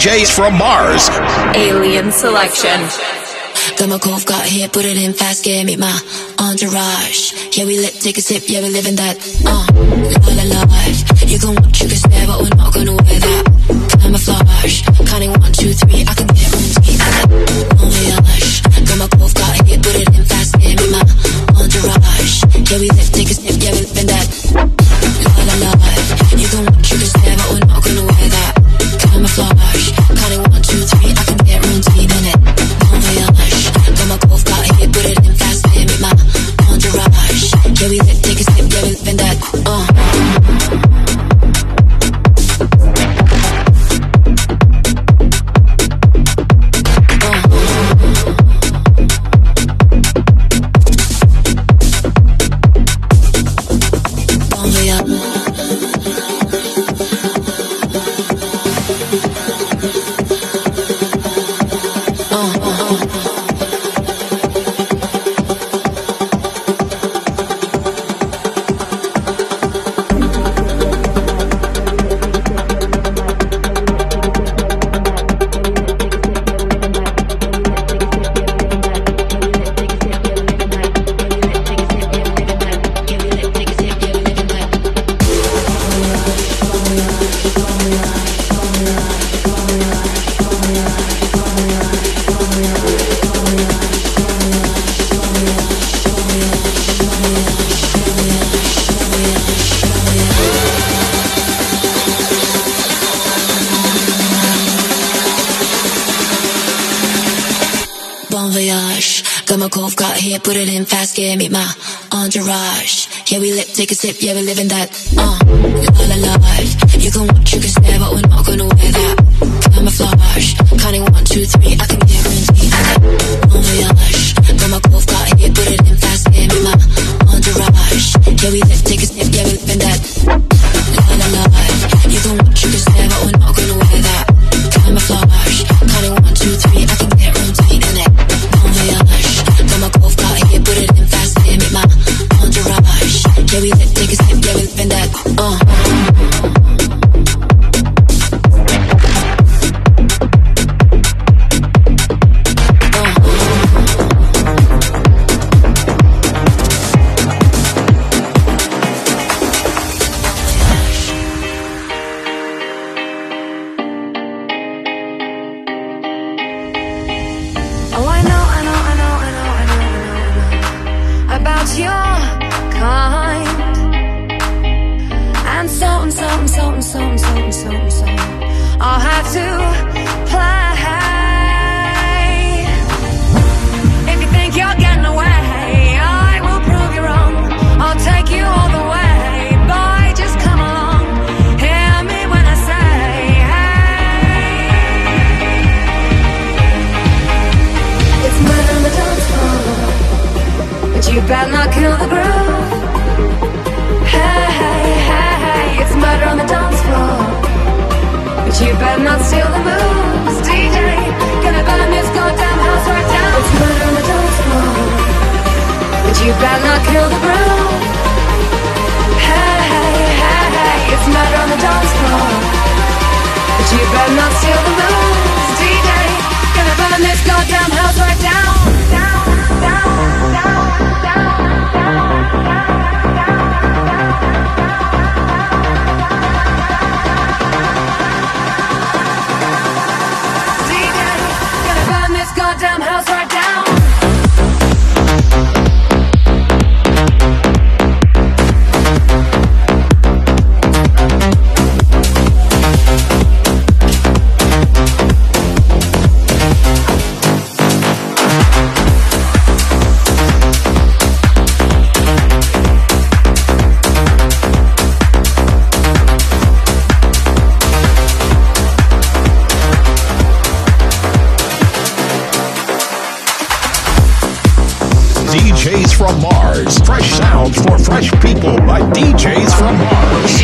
DJs from Mars. Alien Selection. Got my cove, got here, put it in fast, yeah, meet my entourage. Yeah, we lit, take a sip, yeah, we living that, la la life. You can watch, you can stare, but we're not gonna wear that camouflage. Counting 1, 2, 3, I can get on speed. Bon voyage. Got my cove, got here, put it in fast, yeah, meet my entourage. Yeah, we lit, take a sip, yeah, we living that, la la life. You can watch, you can stare, but we're not gonna wear that camouflage. Counting 1, 2, 3, I can get on speed in it. Bon voyage. Got my cove, got here, put it in fast, yeah, meet my entourage. Yeah, we lit, take a sip, yeah, we living that, put it in fast, yeah, meet my entourage. Yeah, we lit, take a sip, yeah, we living that, la la life. You can watch, you can stare, but we're not gonna wear that camouflage. Counting 1, 2, 3, I can guarantee that, bon voyage. Got my cove, got here, put it in fast, yeah, meet my entourage. Yeah, we lit, take a sip, yeah, we living that, la la life. You can watch, you can stare, but we're not gonna wear that camouflage. Counting 1, 2, 3, I can guarantee that, bon voyage. Got my cove, got here, put it in fast, yeah, meet my entourage. Yeah, we lit, take a sip, yeah, we living that, I'll have to play. If you think you're getting away, I will prove you wrong. I'll take you all the way. Boy, just come along. Hear me when I say, hey. It's murder on the dance floor, but you better not kill the groove. Hey, hey, hey, hey. It's murder on the dance floor, but you better not steal the moves. DJ, gonna burn this goddamn house right down. It's murder on the dance floor, but you better not kill the groove. Hey, hey, hey, hey. It's murder on the dance floor, but you better not steal the moves. DJ, gonna burn this goddamn house right down. Down, down, down, down, down, down. Goddamn house right down. DJs from Mars. Fresh sounds for fresh people by DJs from Mars.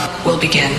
will begin.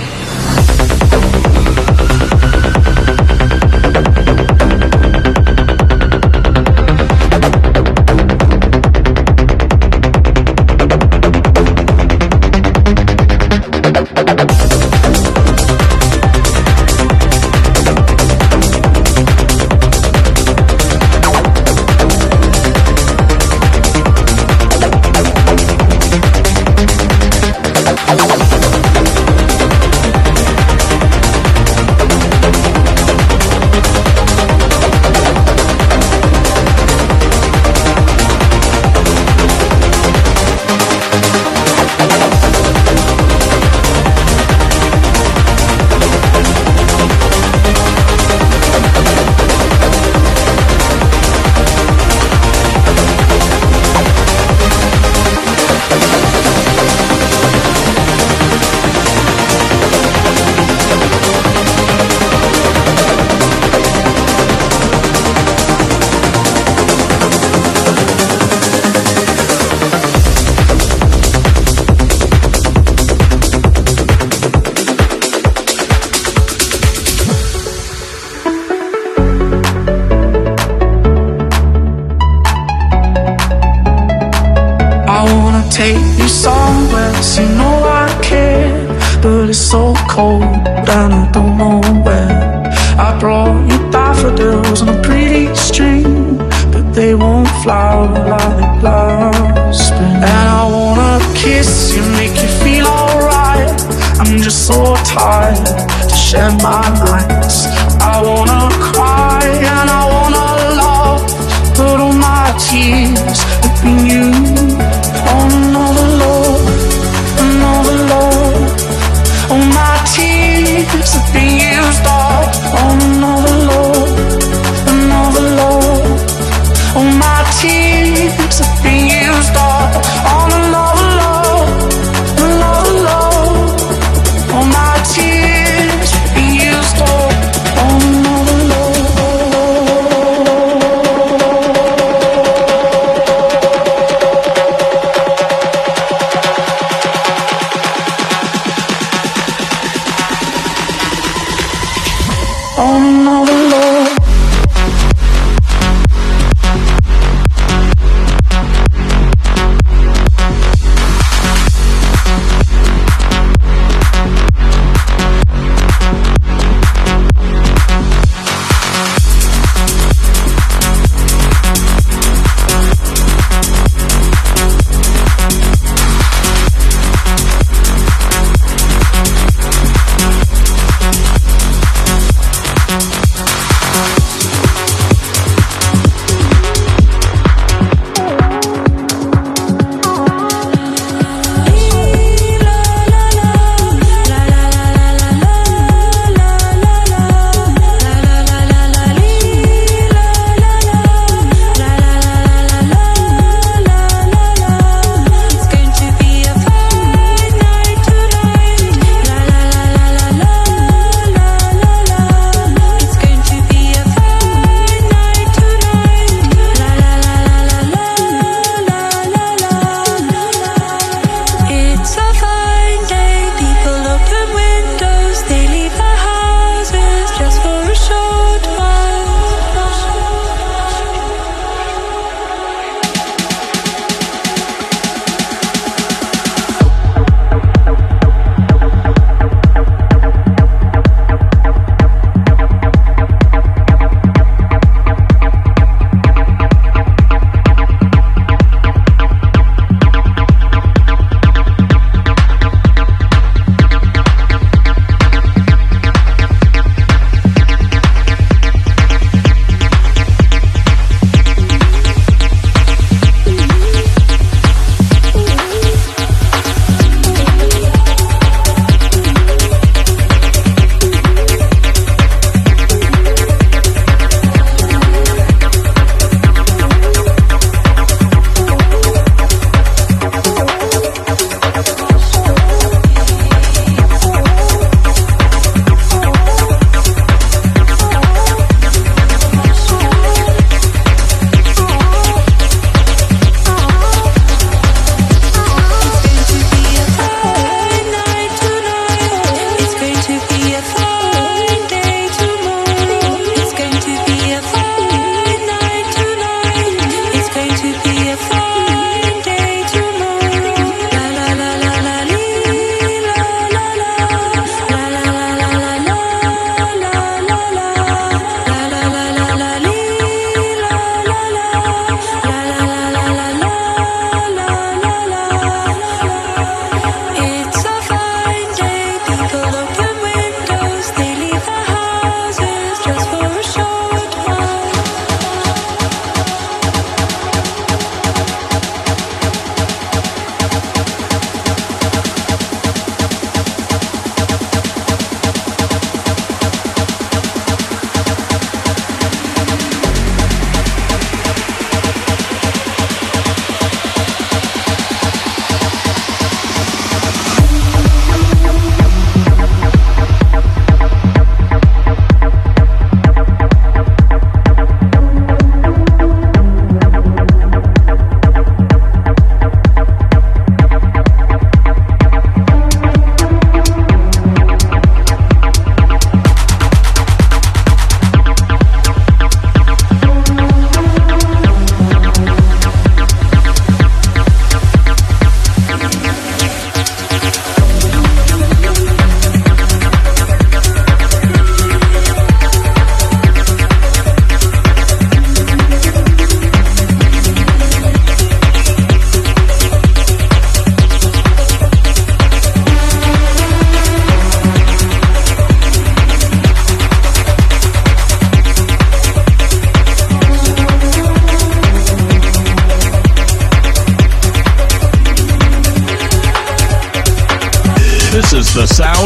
Take you somewhere, so you know I care. But it's so cold and I don't know where. I brought you daffodils on a pretty string, but they won't flower like last spring. And I wanna kiss you, make you feel alright. I'm just so tired to share my nights. I wanna cry and I wanna love, but all my tears have been used on another love, another love. All my tears have been used up on another love, another love. All my tears have been used up on another love, another love. All my tears have been used up on another love. On another love.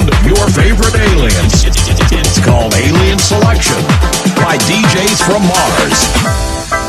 sound of your favorite aliens. It's called Alien Selection by DJs from Mars.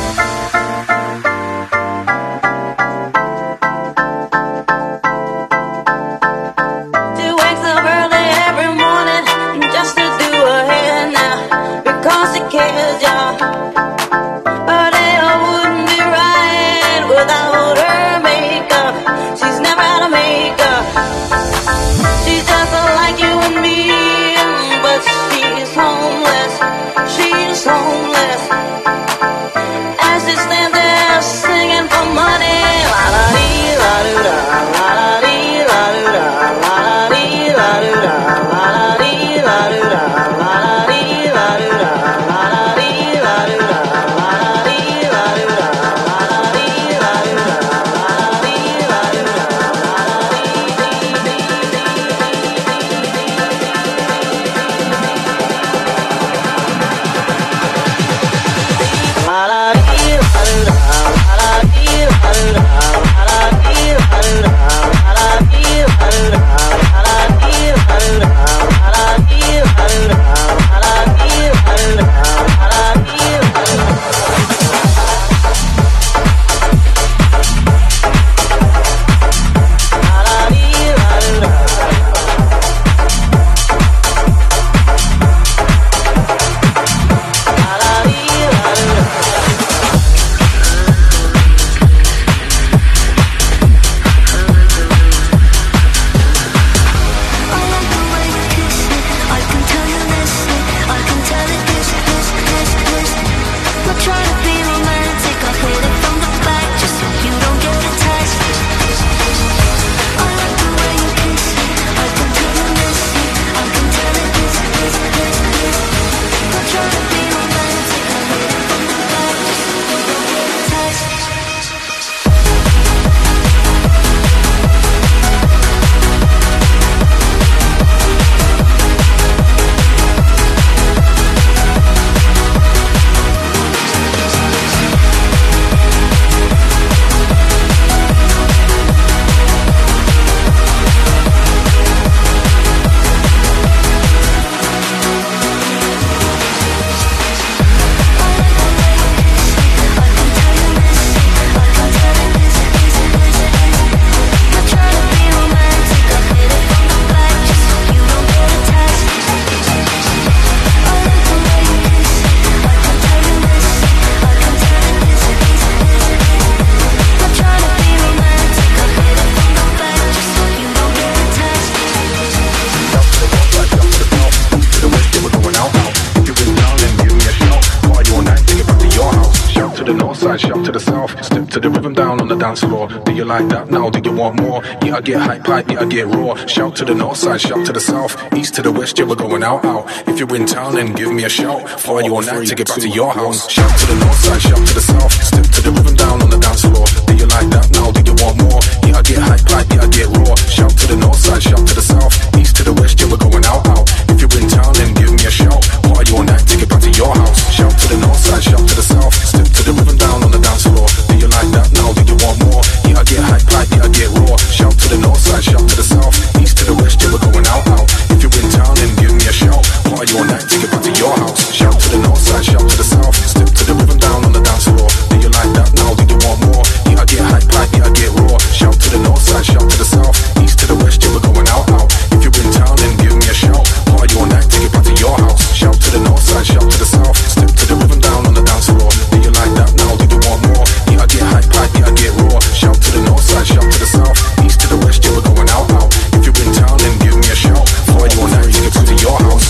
Do you like that now? Do you want more? Yeah, I get hype pipe, yeah, I get raw. Shout to the north side, shout to the south, east to the west, yeah, we're going out. If you're in town, then give me a shout. Fly you all night to get back to your house. Shout to the north side, shout to the south, step to the rhythm down on the dance floor. Do you like that now? Do you want more? Yeah, I get hype pipe, yeah, I get raw. Shout to the north side, shout to the south, east to the west, yeah, we're going out. If you're in town, then give me a shout. Fly you all night to get back to your house. Shout to the north side, shout to the south, step to the rhythm down on the dance floor. Do you like that now? Do you want more? Yeah, I get hype pipe, yeah, I get raw. Shout to the north side, shout to the south, east to the west, yeah, we're going out. If you're in town, then give me a shout. Fly you all night to get back to your house. Shout to the north side, shout to the south, step to the rhythm down on the dance floor. Do you like that now? Do you want more? Yeah, I get hype pipe, yeah, I get raw. Shout to the north side, shout to the south, east to the west, yeah, we're going out. If you're in town, then give me a shout. Fly you all night to get back to your house. Shout to the north side, shout to the south, step to the rhythm down on the dance floor. Do you like that now? Do you want more? Yeah, I get hype pipe, yeah, I get raw. Shout to the north side, shout to the south, east to the west, yeah, we're going out. If you're in town, then give me a shout. Fly you all night to get back to your house.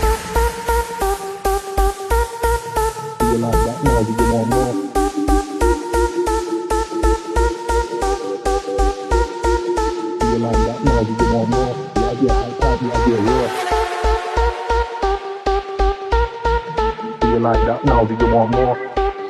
Do you like that now? Do you want more? Do you like that now? Do you want more? Yeah, I get hype pipe, yeah, I get raw. Do you like that now? Do you want more?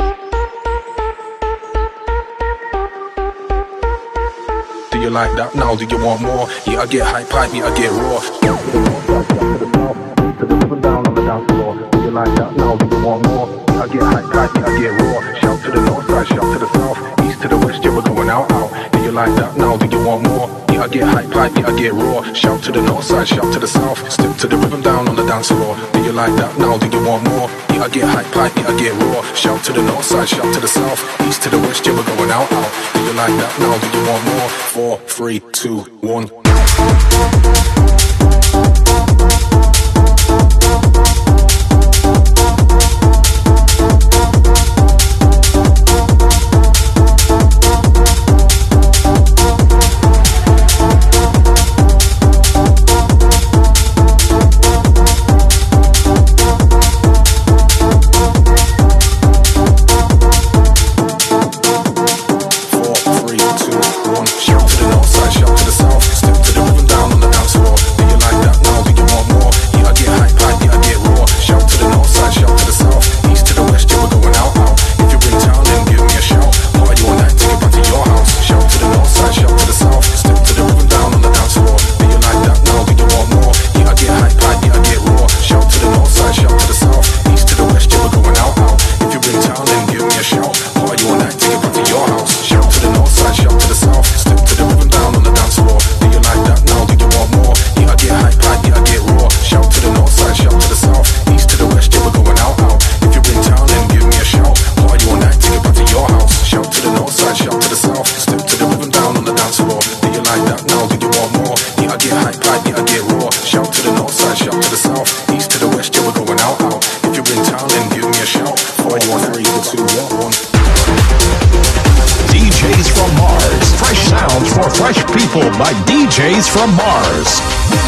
Do you like that now? Do you want more? Yeah, I get hype pipe, yeah, I get raw. Shout to the north side, shout to the south, to the rhythm down on the dance floor. Do you like that now? Do you want more? Yeah, I get hype pipe, yeah, I get raw. Shout to the north side, shout to the south, east to the west, yeah, we're going out. Do you like that now? Do you want more? Yeah, I get hype pipe, yeah, I get raw. Shout to the north side, shout to the south. Step to the rhythm down on the dance floor. Do you like that now? Do you want more? Yeah, I get hype, yeah, I get raw. Shout to the north side, shout to the south. East to the west, yeah, we're going out. Do you like that now? Do you want more? 4, 3, 2, 1. By DJs from Mars.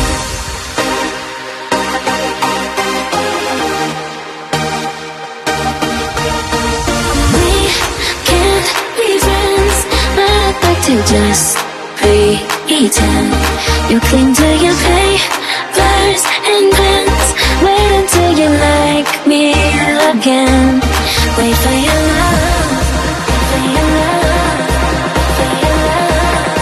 We can't be friends. I'd like to just pretend you cling to your papers and pens. Wait until you like me again. Wait for your love, for your love, for your love.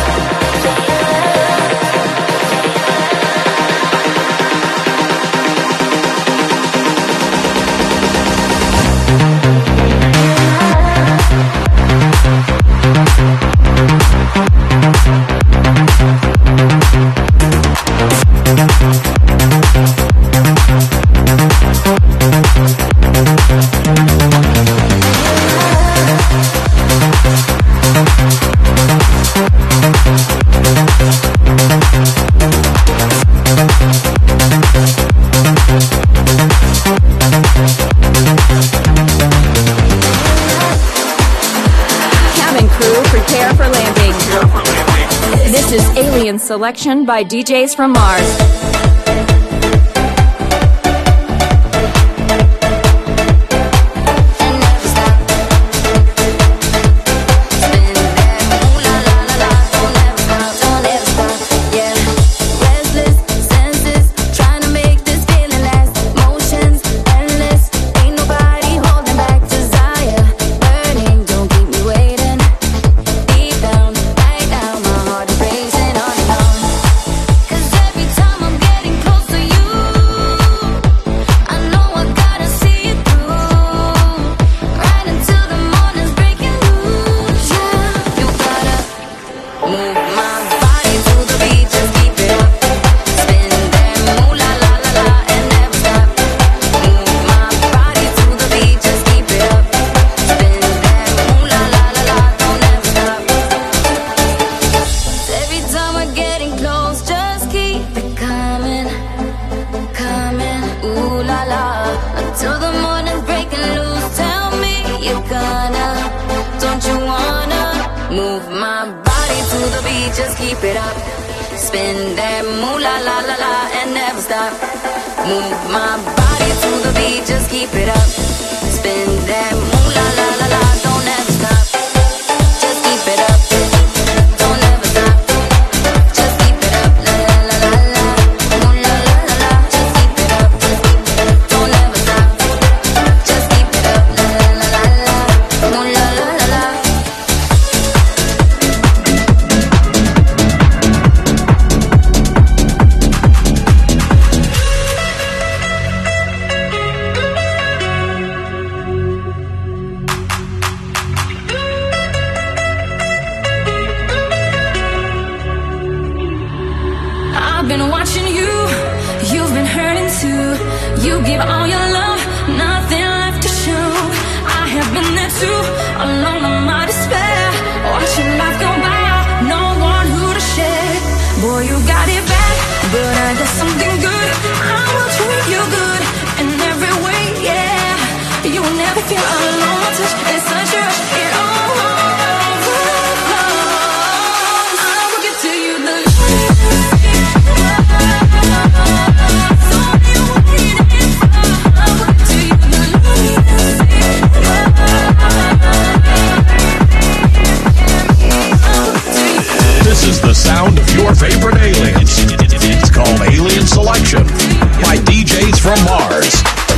Selection by DJs from Mars. Just keep it up. Spin that moolah la la la and never stop. Move my body to the beat, just keep it up. Spin that moolah la la la, don't ever stop. Just keep it up. Don't ever stop. Just keep it up. La la la la la. Moolah la la la. Just keep it up. Don't ever stop. Just keep it up. La la la la la. Moolah la la la. You give all your love, nothing left to show. I have been there too, alone in my despair, watching life go by, no one who to share. Boy, you got it bad, but I got something good. I will treat you good in every way, yeah. You will never feel alone. Touch is such a rush, it all overflows. I will give to you the This is the sound of your favorite aliens. It's called Alien Selection by DJs from Mars.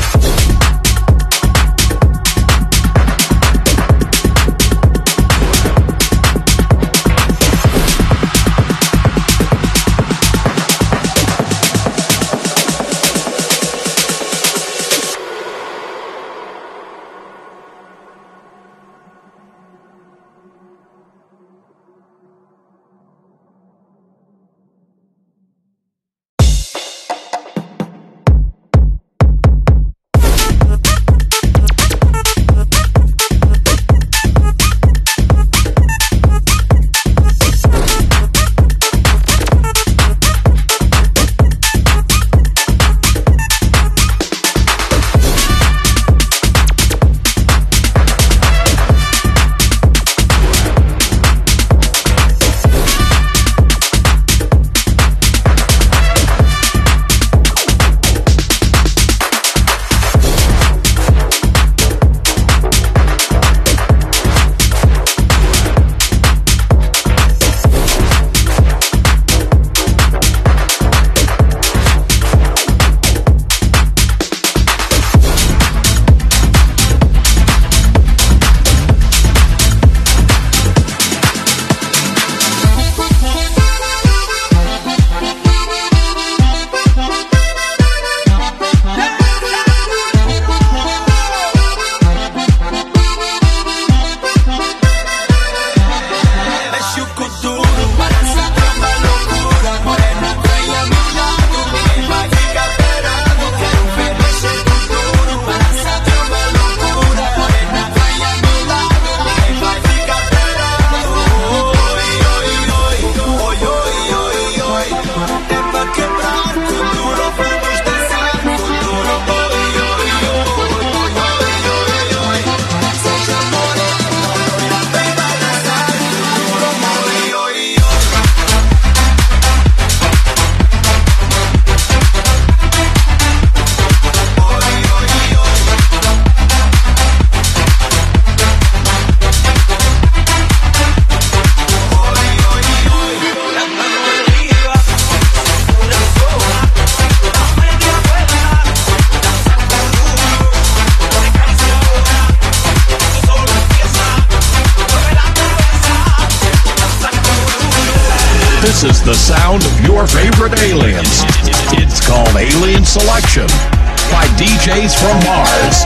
This is the sound of your favorite aliens. It's called Alien Selection by DJs from Mars.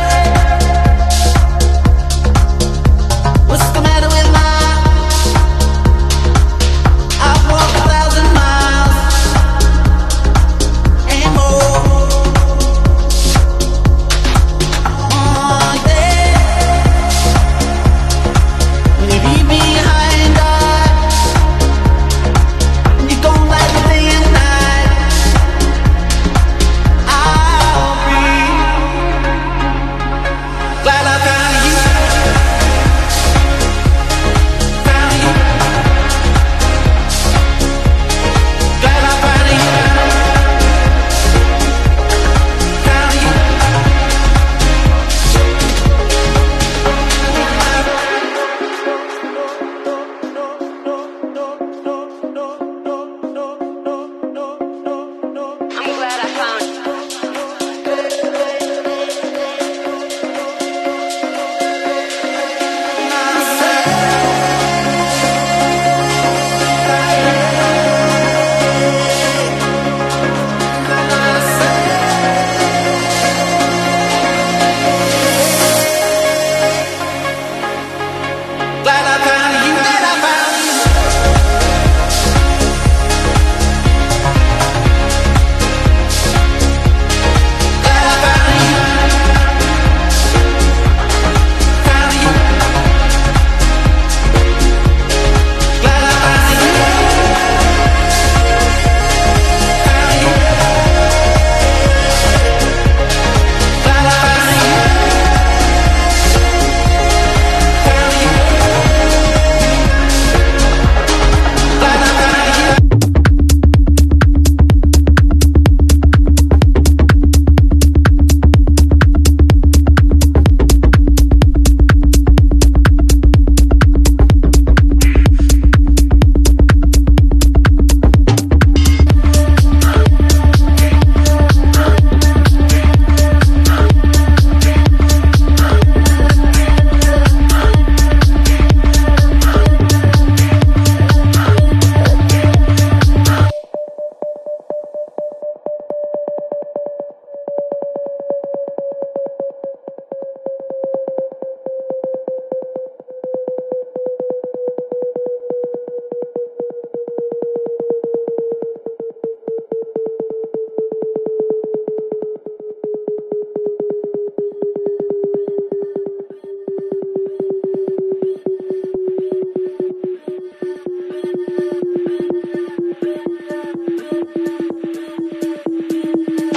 What's the matter with my I've walked 1,000 miles and more. When you leave me high and die, you don't like the day and night. I'll be glad I found you.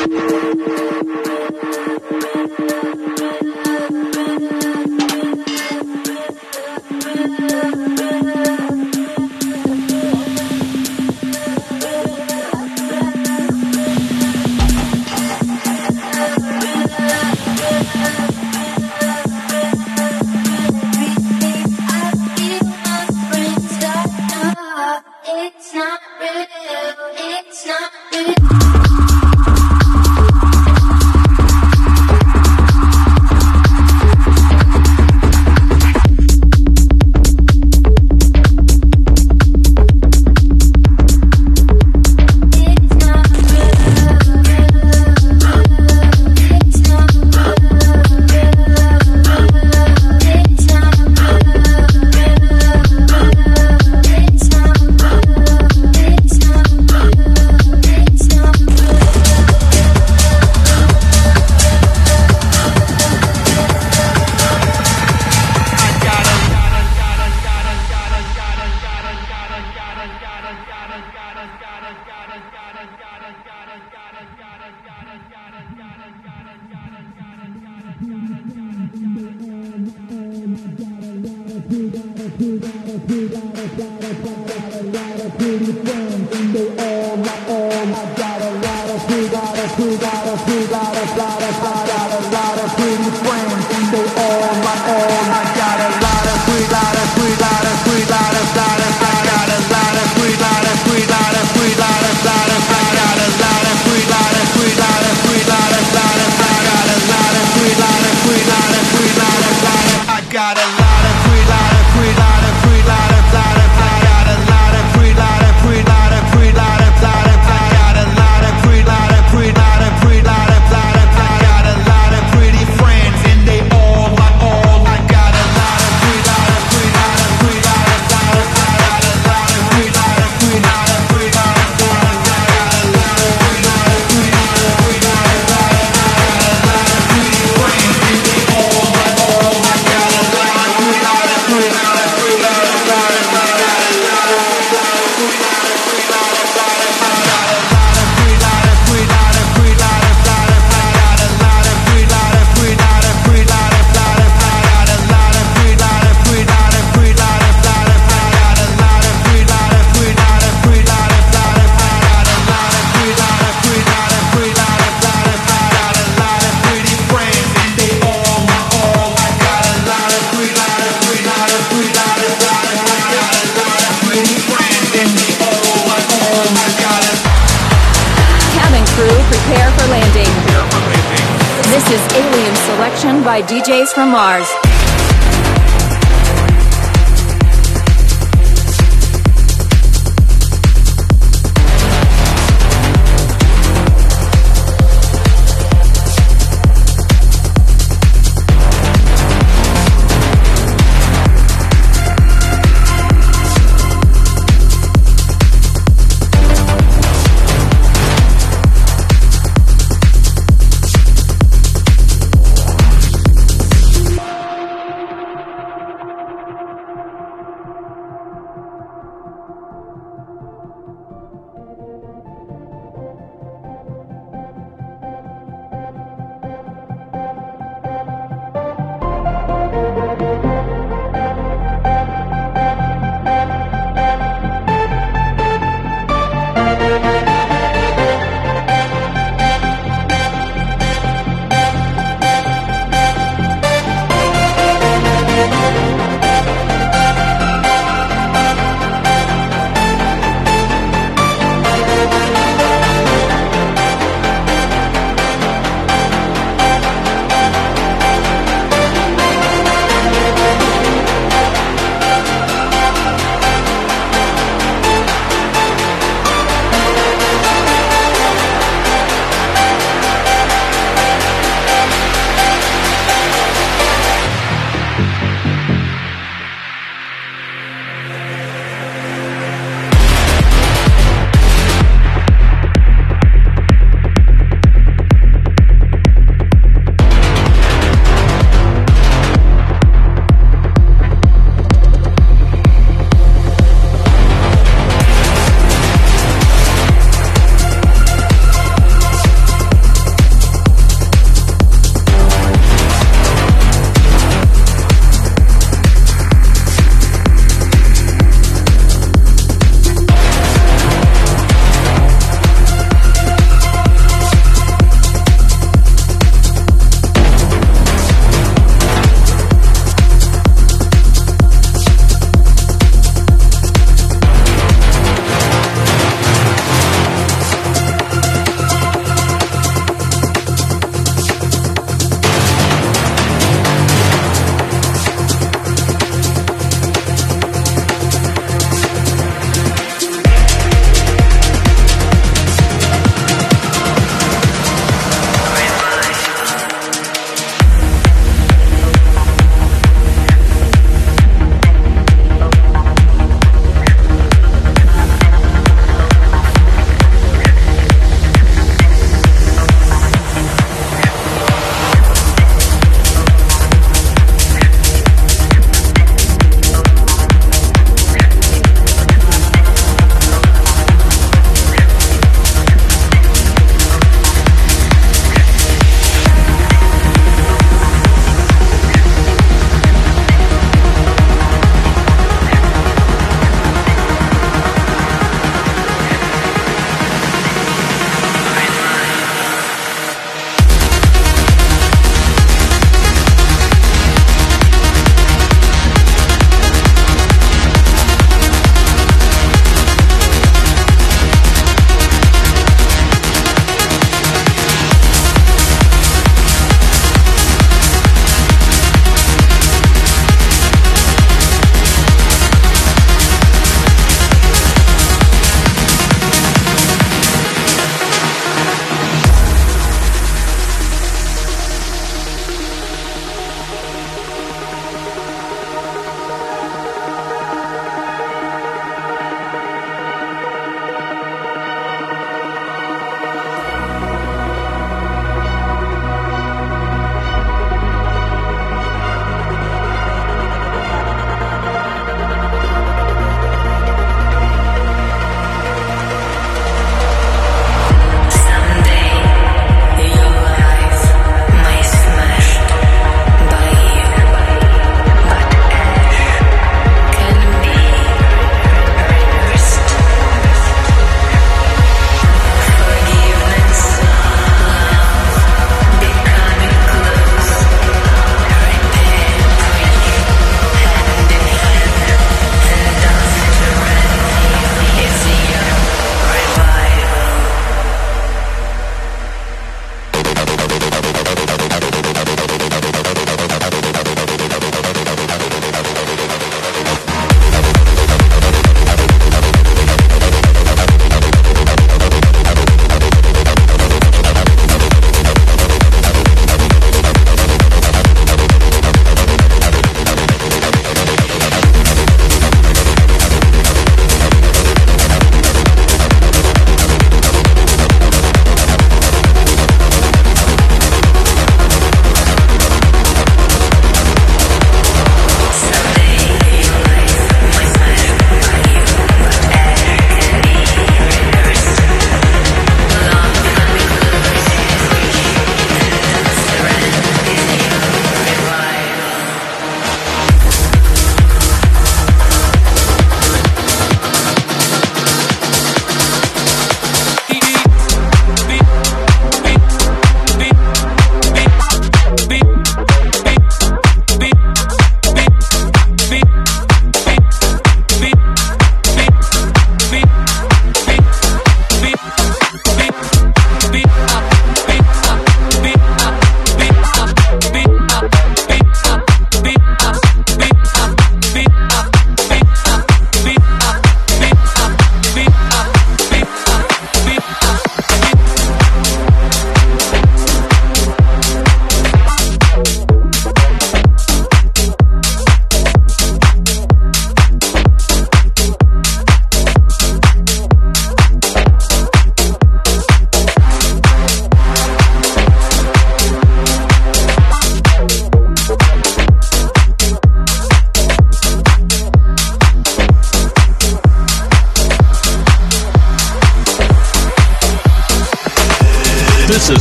By DJs from Mars.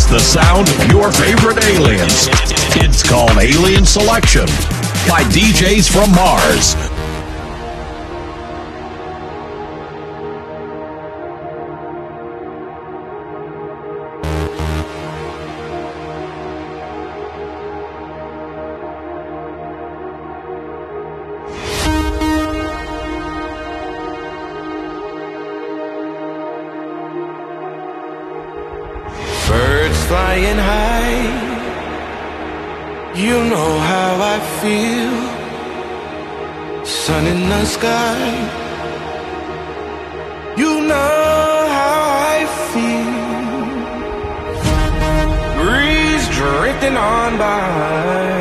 the sound of your favorite aliens. It's called Alien Selection by DJs from Mars. Flying high, you know how I feel. Sun in the sky, you know how I feel. Breeze drifting on by,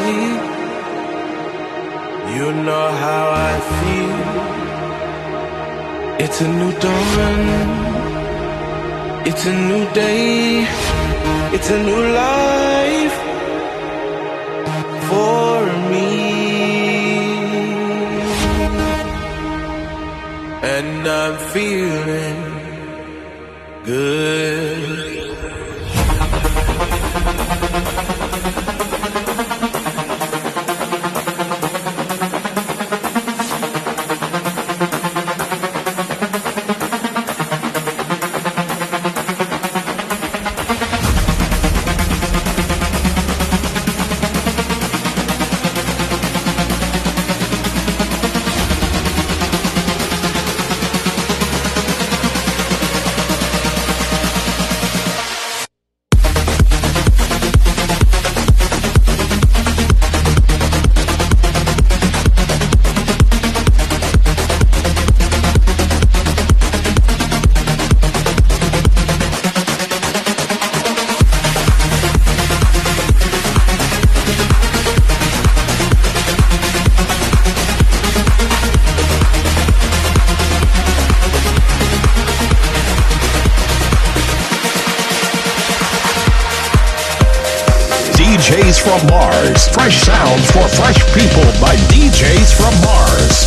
you know how I feel. It's a new dawn, it's a new day. It's a new life for me, and I'm feeling good. DJs from Mars. Fresh sounds for fresh people by DJs from Mars.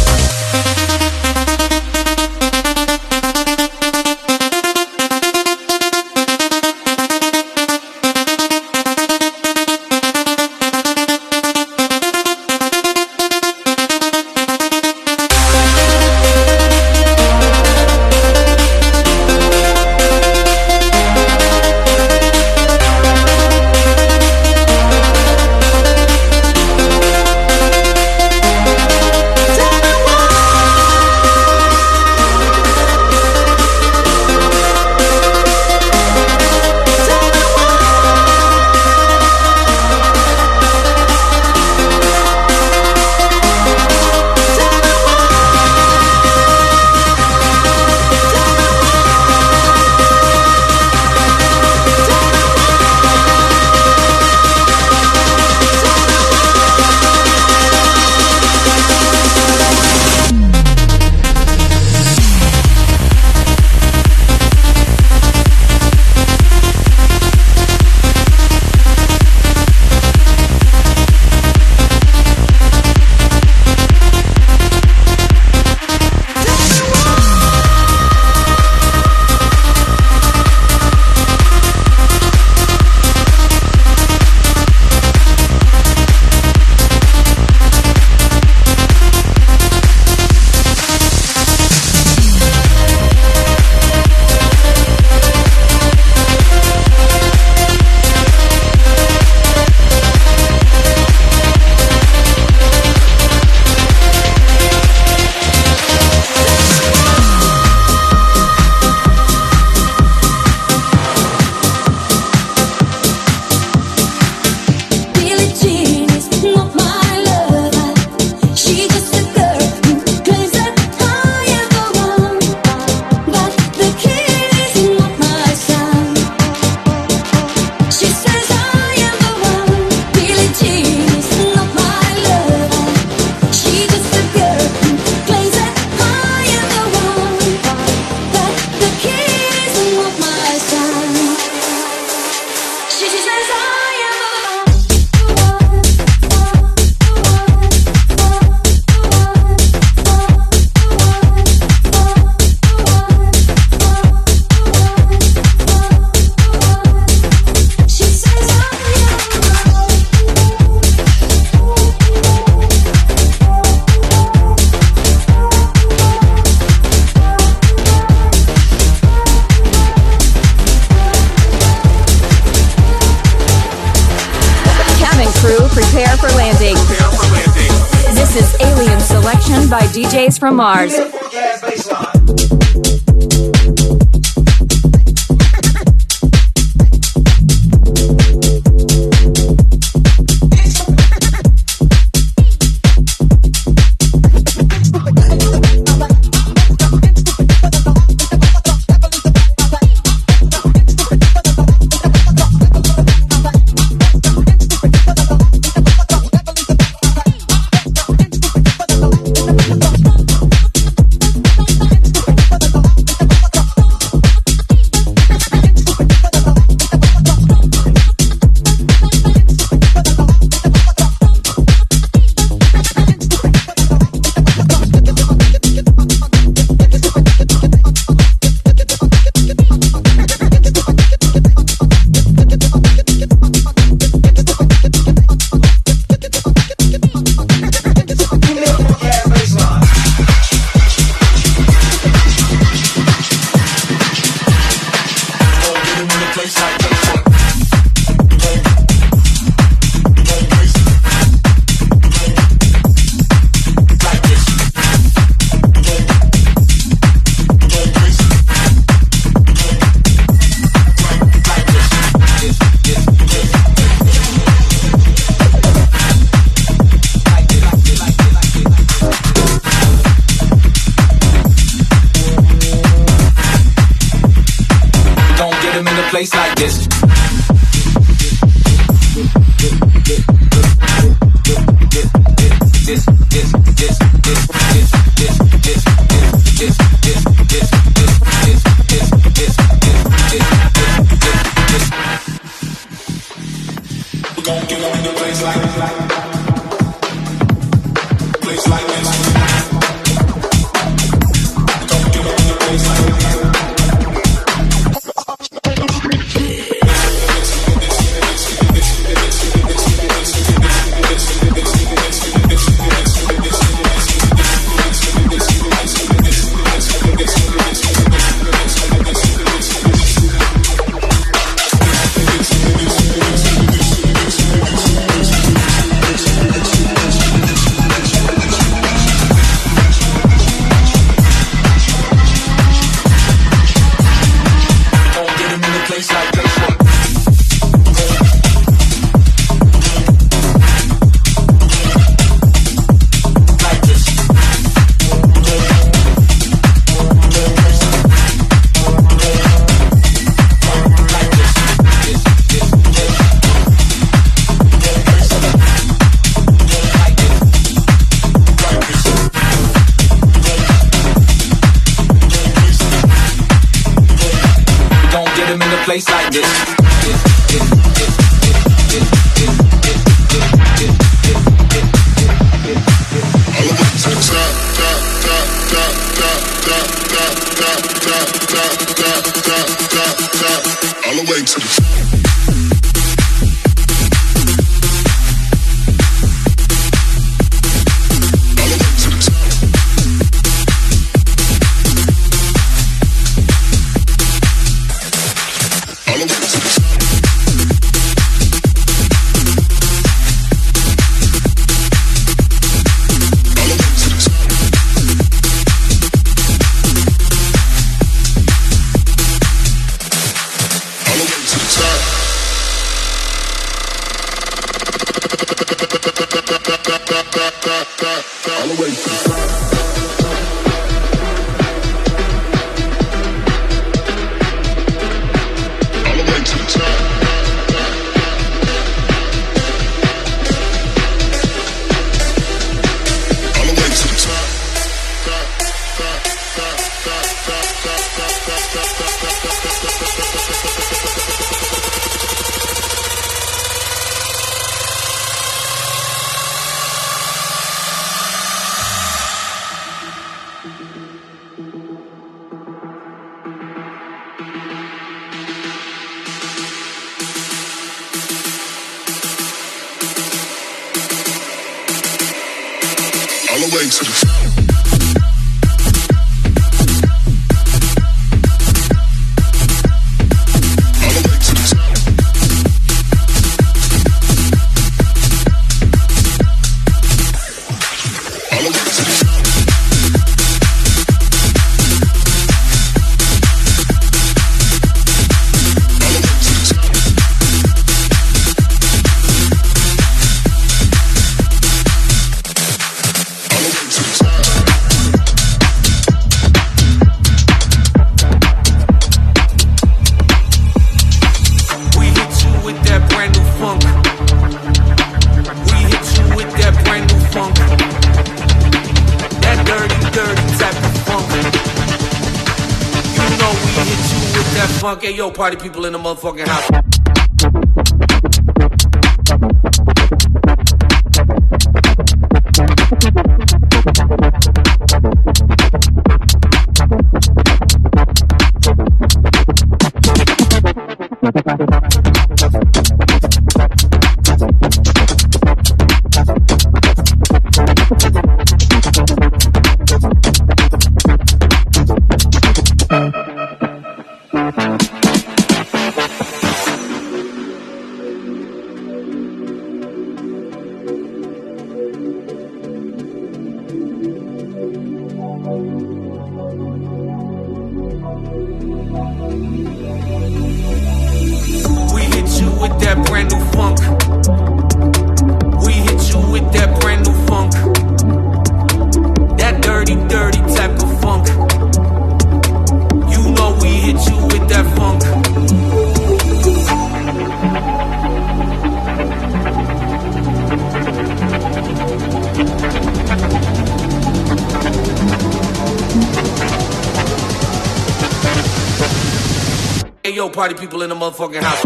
Prepare for landing. This is Alien Selection by DJs from Mars. Place like this. We're gonna get on in the place like place like this. We're gonna get on in the place like place like this. All the way to the top. All the way to the top. All the way to the top. Okay, yo, party people in the motherfucking house. Yo, party people in the motherfucking house.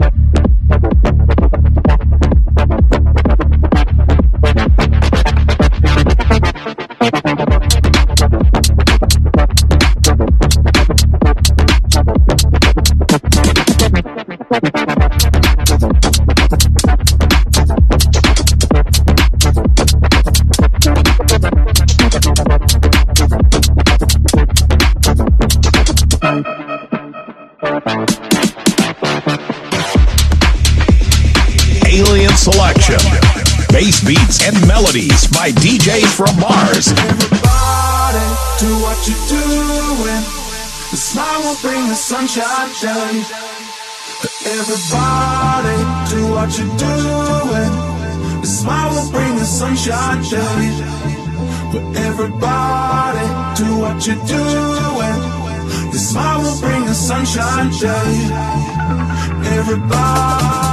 Selection. Bass beats and melodies by DJs from Mars. Everybody, do what you're doing. The smile will bring the sunshine down. Everybody, do what you're doing. The smile will bring the sunshine down. But everybody, do what you're doing. The smile will bring the sunshine down. Everybody.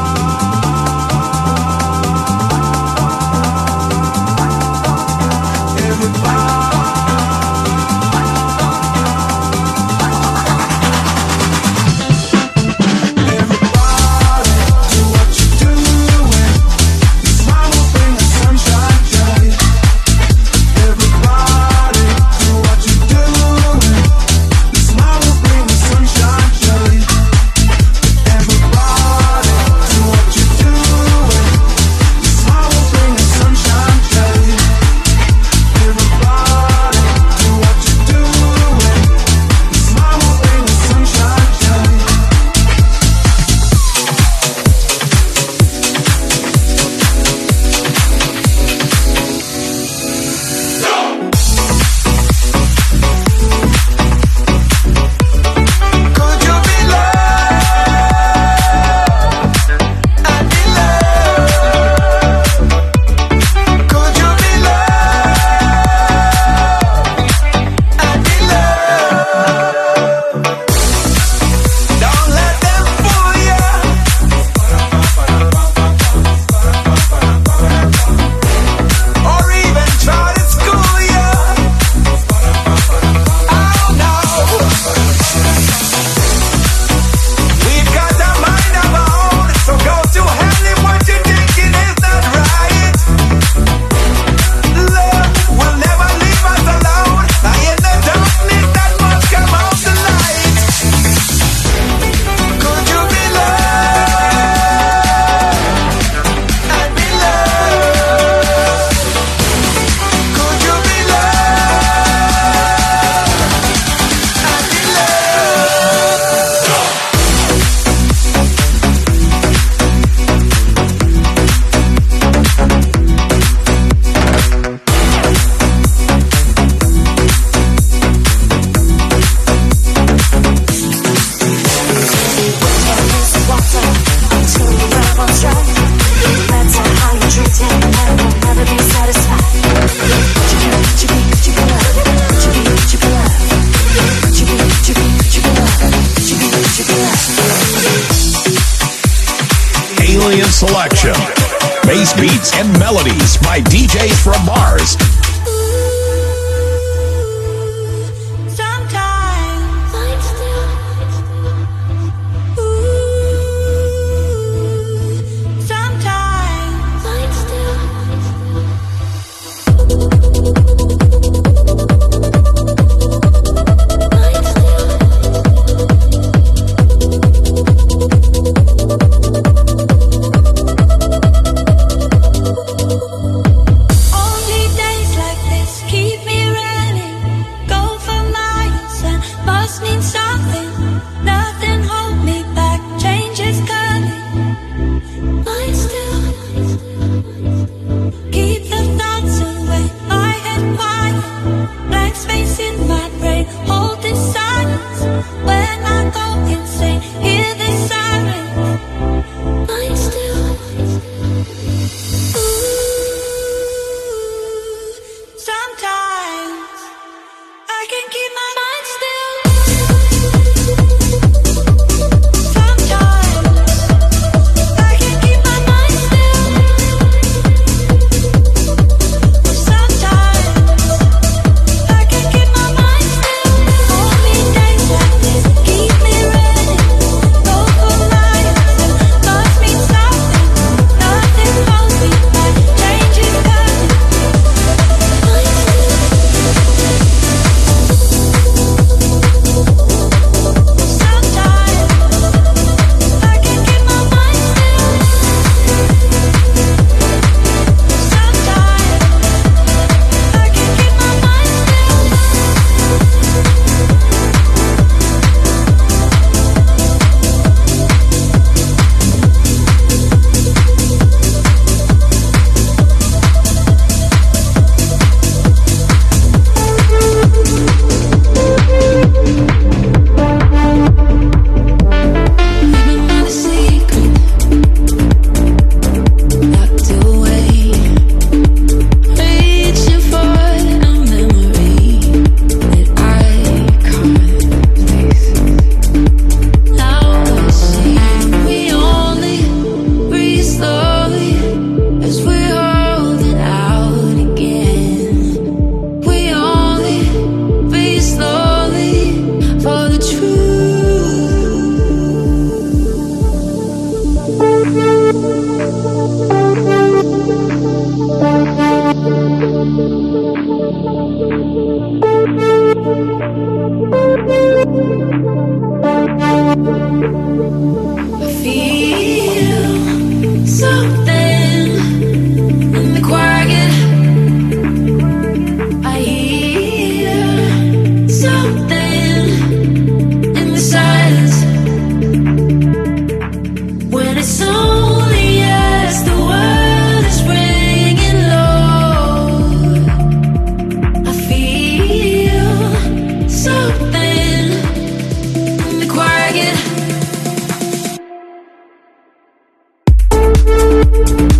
Selection. Bass beats and melodies by DJs from Mars. Thank